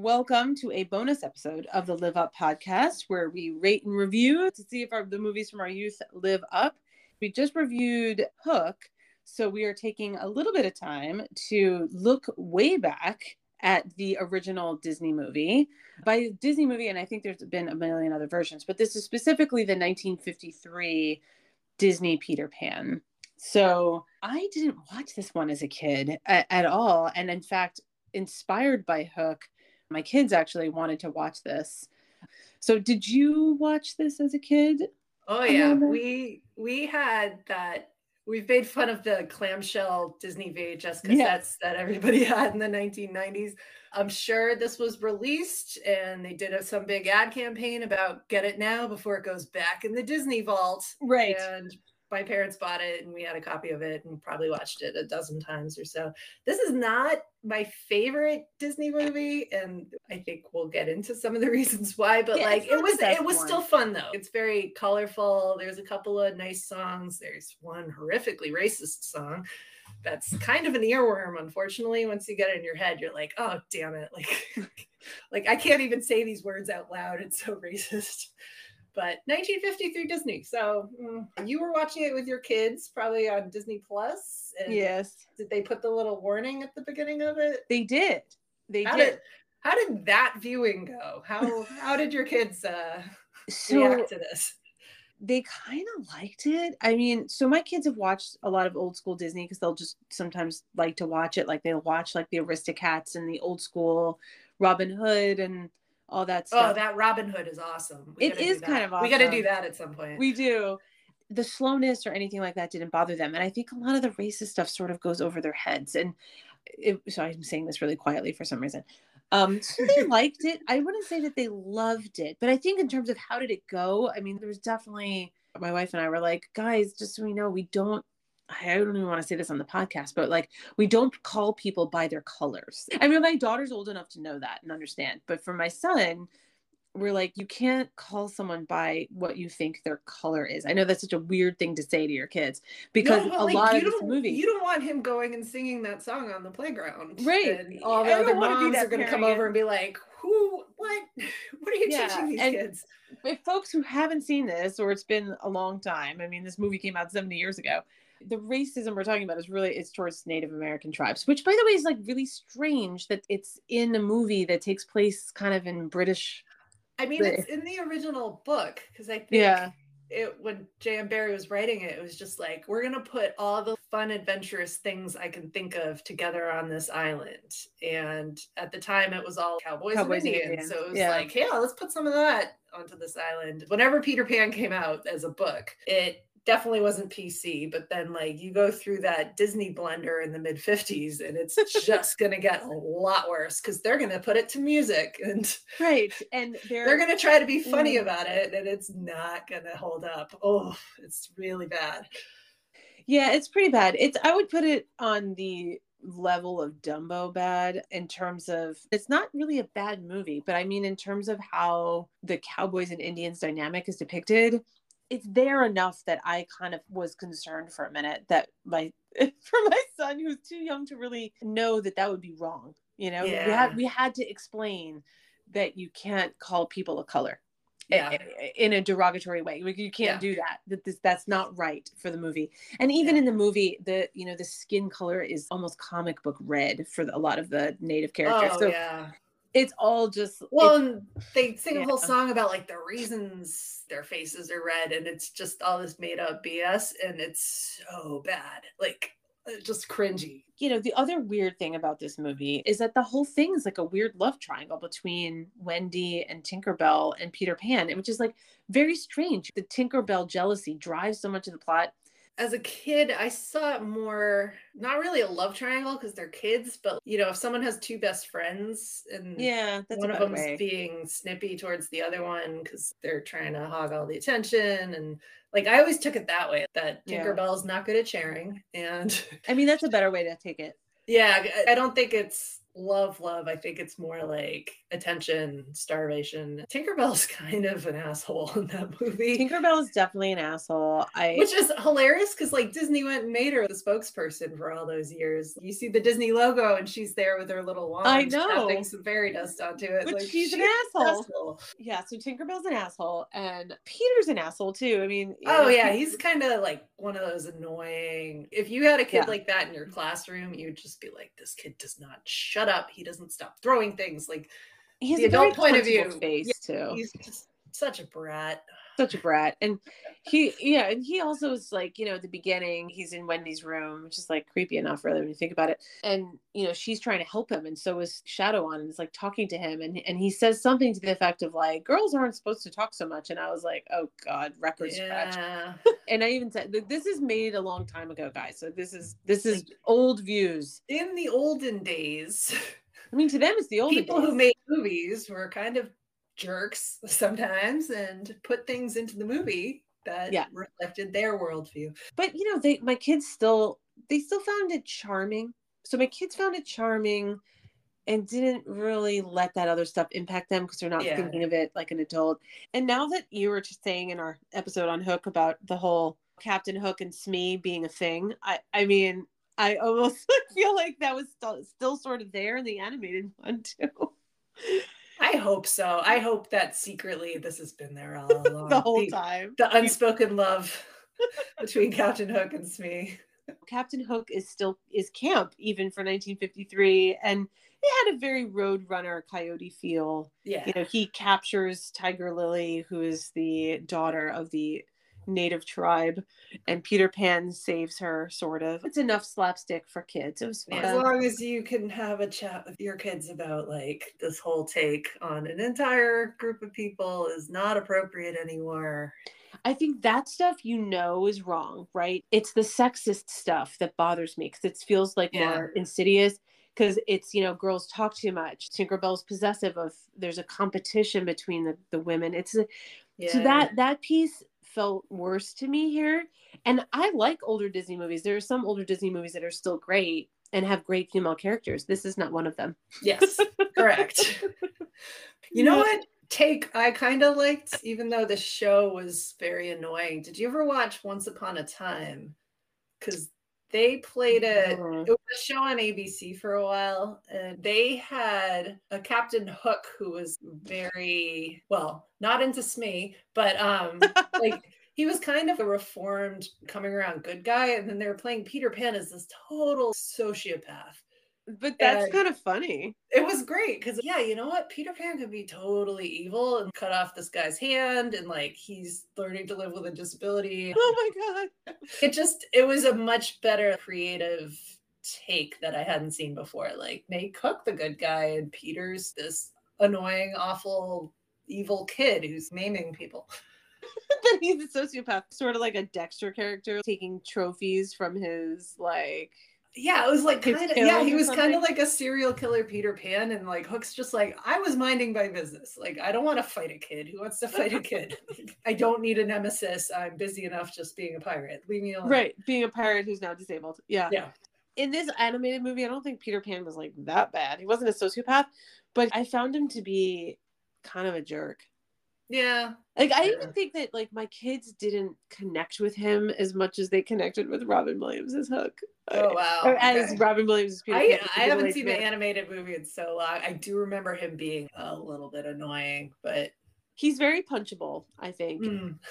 welcome to a bonus episode of the Live Up podcast, where we rate and review to see if the movies from our youth live up. We just reviewed Hook, so we are taking a little bit of time to look way back at the original Disney movie. By Disney movie, and I think there's been a million other versions, but this is specifically the 1953 Disney Peter Pan. So I didn't watch this one as a kid at all. And in fact, inspired by Hook, my kids actually wanted to watch this. So did you watch this as a kid? Oh yeah, we had that. We've made fun of the clamshell Disney VHS cassettes that everybody had in the 1990s. I'm sure this was released and they did some big ad campaign about get it now before it goes back in the Disney vault. Right. And my parents bought it and we had a copy of it and probably watched it a dozen times or so. This is not my favorite Disney movie, and I think we'll get into some of the reasons why, but it was still fun though. It's very colorful. There's a couple of nice songs. There's one horrifically racist song that's kind of an earworm, unfortunately. Once you get it in your head, you're like, oh damn it. Like I can't even say these words out loud. It's so racist. But 1953 Disney. So you were watching it with your kids, probably on Disney Plus. Yes. Did they put the little warning at the beginning of it? They did. How did that viewing go? How did your kids react to this? They kind of liked it. I mean, so my kids have watched a lot of old school Disney because they'll just sometimes like to watch it. Like they'll watch like the Aristocats and the old school Robin Hood and all that stuff. Oh, that Robin Hood is awesome. It is kind of awesome. We got to do that at some point. We do. The slowness or anything like that didn't bother them. And I think a lot of the racist stuff sort of goes over their heads. And so I'm saying this really quietly for some reason. So they liked it. I wouldn't say that they loved it, but I think in terms of how did it go, I mean, there was definitely, my wife and I were like, guys, just so we know, I don't even want to say this on the podcast, but like, we don't call people by their colors. I mean, my daughter's old enough to know that and understand, but for my son, we're like, you can't call someone by what you think their color is. I know that's such a weird thing to say to your kids because a lot of this movie, you don't want him going and singing that song on the playground, right? And all the other moms are going to come over and be like, what are you teaching these kids? If folks who haven't seen this, or it's been a long time, I mean, this movie came out 70 years ago. The racism we're talking about is towards Native American tribes, which by the way is like really strange that it's in a movie that takes place kind of in British. I mean, it's in the original book because I think when J.M. Barrie was writing it, it was just like, we're going to put all the fun, adventurous things I can think of together on this island. And at the time, it was all cowboys and Indians. So it was like, yeah, let's put some of that onto this island. Whenever Peter Pan came out as a book, it definitely wasn't PC, but then like you go through that Disney blender in the mid 50s and it's just going to get a lot worse because they're going to put it to music and and they're going to try to be funny about it and it's not going to hold up. Oh, it's really bad. Yeah, it's pretty bad. I would put it on the level of Dumbo bad in terms of, it's not really a bad movie, but I mean in terms of how the cowboys and Indians dynamic is depicted, it's there enough that I kind of was concerned for a minute that for my son who's too young to really know that would be wrong. You know, we had to explain that you can't call people of color in a derogatory way. You can't do that. That's not right for the movie. And even in the movie, the skin color is almost comic book red for a lot of the Native characters. Oh, so it's all just and they sing a whole song about like the reasons their faces are red, and it's just all this made up BS, and it's so bad, like just cringy. You know, the other weird thing about this movie is that the whole thing is like a weird love triangle between Wendy and Tinkerbell and Peter Pan, which is like very strange. The Tinkerbell jealousy drives so much of the plot. As a kid, I saw it more, not really a love triangle because they're kids, but if someone has two best friends and one of them's being snippy towards the other one because they're trying to hog all the attention, and like I always took it that way, that Tinkerbell's not good at sharing, and I mean that's a better way to take it. Yeah, I don't think it's love, love. I think it's more like attention, starvation. Tinkerbell's kind of an asshole in that movie. Tinkerbell is definitely an asshole. Which is hilarious because like Disney went and made her the spokesperson for all those years. You see the Disney logo and she's there with her little wand, I know, tapping some fairy dust onto it. But like, she's an asshole. Yeah, so Tinkerbell's an asshole, and Peter's an asshole too. I mean, oh yeah, he's kind of like one of those annoying. If you had a kid like that in your classroom, you'd just be like, "This kid does not shut up. He doesn't stop throwing things." Like he has the a very adult point of view, face too. He's just such a brat. Such a brat. And he also is like, at the beginning he's in Wendy's room, which is like creepy enough really when you think about it, and she's trying to help him, and so is Shadow on, and is like talking to him, and he says something to the effect of like, girls aren't supposed to talk so much, and I was like, oh god, record scratch. And I even said this is made a long time ago, guys, so this is like, old views. In the olden days, I mean, to them it's the olden people days. Who made movies were kind of jerks sometimes and put things into the movie that reflected their worldview. But my kids still found it charming. So my kids found it charming and didn't really let that other stuff impact them because they're not thinking of it like an adult. And now that you were just saying in our episode on Hook about the whole Captain Hook and Smee being a thing, I mean, I almost feel like that was still sort of there in the animated one too. I hope so. I hope that secretly this has been there all along. The whole time. The unspoken love between Captain Hook and Smee. Captain Hook is camp even for 1953, and it had a very Roadrunner Coyote feel. Yeah. He captures Tiger Lily, who is the daughter of the native tribe, and Peter Pan saves her, sort of. It's enough slapstick for kids. It was fun. As long as you can have a chat with your kids about like this whole take on an entire group of people is not appropriate anymore. I think that stuff is wrong, right? It's the sexist stuff that bothers me because it feels like more insidious, because it's, girls talk too much. Tinkerbell's possessive of, there's a competition between the women. So that piece felt worse to me here. And I like older Disney movies. There are some older Disney movies that are still great and have great female characters. This is not one of them. Yes, correct. You know what take I kind of liked, even though the show was very annoying? Did you ever watch Once Upon a Time? Because they played it was a show on ABC for a while, and they had a Captain Hook who was very, well, not into Smee, but like he was kind of a reformed, coming around good guy, and then they were playing Peter Pan as this total sociopath. But that's kind of funny. It was great because, you know what? Peter Pan could be totally evil and cut off this guy's hand, and like he's learning to live with a disability. Oh my God. It was a much better creative take that I hadn't seen before. Like, make Hook the good guy, and Peter's this annoying, awful, evil kid who's maiming people. Then he's a sociopath, sort of like a Dexter character, taking trophies from his like. Yeah, it was like kind of, he was kind of like a serial killer Peter Pan, and like Hook's just like, I was minding my business. Like, I don't want to fight a kid. Who wants to fight a kid? I don't need a nemesis. I'm busy enough just being a pirate. Leave me alone. Right, being a pirate who's now disabled. Yeah. In this animated movie, I don't think Peter Pan was like that bad. He wasn't a sociopath, but I found him to be kind of a jerk. Yeah. Like, I even think that like my kids didn't connect with him as much as they connected with Robin Williams as Hook. Oh wow. Or as Robin Williams as Peter Pan. I haven't seen the animated movie in so long. I do remember him being a little bit annoying, but he's very punchable, I think.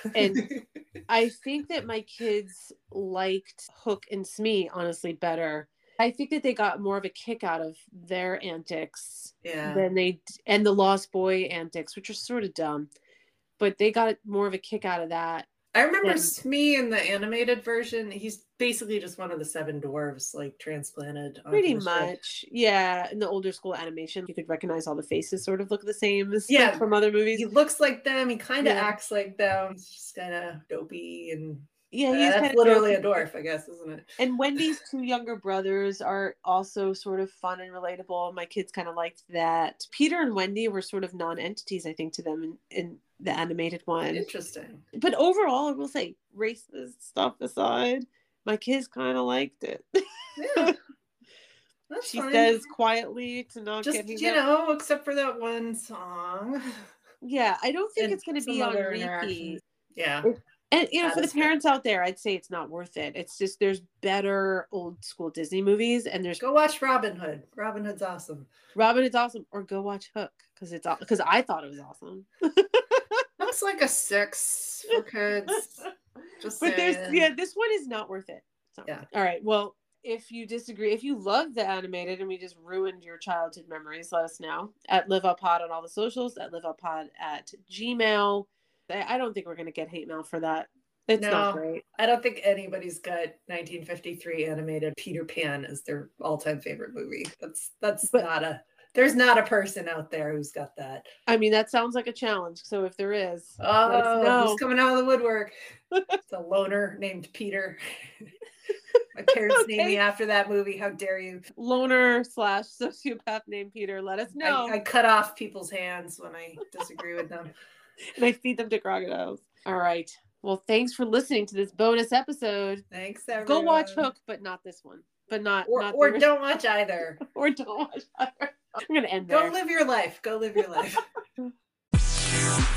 And I think that my kids liked Hook and Smee honestly better. I think that they got more of a kick out of their antics than and the Lost Boy antics, which are sort of dumb. But they got more of a kick out of that. I remember Smee in the animated version. He's basically just one of the 7 dwarves, like transplanted. Pretty much. Yeah. In the older school animation, you could recognize all the faces sort of look the same as from other movies. He looks like them. He kind of acts like them. He's just kind of dopey and he's that's literally a dwarf, I guess, isn't it? And Wendy's 2 younger brothers are also sort of fun and relatable. My kids kind of liked that. Peter and Wendy were sort of non-entities, I think, to them in the animated one. Interesting. But overall, I will say, racist stuff aside, my kids kind of liked it. Yeah. That's She fine. says quietly to not Just, get hate you mail. know, except for that one song. Yeah, I don't think And it's going to some be on other repeat. interactions. Yeah. And you know, That for the is fair. parents out there, I'd say it's not worth it. It's just there's better old school Disney movies, and there's Go watch Robin Hood. Robin Hood's awesome. Robin is awesome, or go watch Hook because I thought it was awesome. Looks like a 6 for kids. Just But saying. this one is not worth it. It's not Yeah. worth it. All right, well, if you disagree, if you love the animated and we just ruined your childhood memories, let us know at Live Up Pod on all the socials, at Live Up Pod at Gmail. I don't think we're gonna get hate mail for that. It's not great. I don't think anybody's got 1953 animated Peter Pan as their all-time favorite movie. There's not a person out there who's got that. I mean, that sounds like a challenge. So if there is, let us Oh, know. who's coming out of the woodwork? It's a loner named Peter. My parents named me after that movie. How dare you? Loner / sociopath named Peter. Let us know. I cut off people's hands when I disagree with them. And I feed them to crocodiles. All right. Well, thanks for listening to this bonus episode. Thanks, everyone. Go watch Hook, but not this one. But not or don't watch either. Or don't watch either. I'm gonna end there. Go live your life. Go live your life.